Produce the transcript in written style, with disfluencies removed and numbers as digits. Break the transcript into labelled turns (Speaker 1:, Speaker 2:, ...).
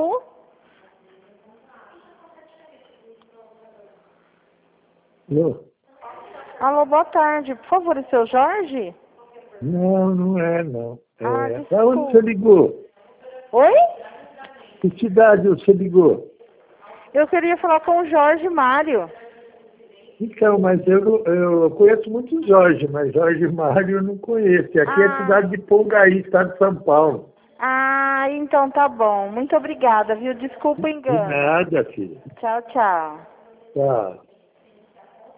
Speaker 1: grupo.
Speaker 2: Alô?
Speaker 1: Alô, boa tarde. Por favor, o seu Jorge?
Speaker 2: Não, não é, não.
Speaker 1: Ah,
Speaker 2: Da onde
Speaker 1: desculpa.
Speaker 2: você ligou?
Speaker 1: Oi?
Speaker 2: Que cidade você ligou?
Speaker 1: Eu queria falar com o Jorge Mário.
Speaker 2: Então, mas eu conheço muito Jorge, mas Jorge Mário eu não conheço. Aqui é a cidade de Pongaí, estado de São Paulo.
Speaker 1: Ah, então tá bom. Muito obrigada, viu? Desculpa o
Speaker 2: De
Speaker 1: engano.
Speaker 2: nada, filho.
Speaker 1: Tchau, tchau.
Speaker 2: Tá.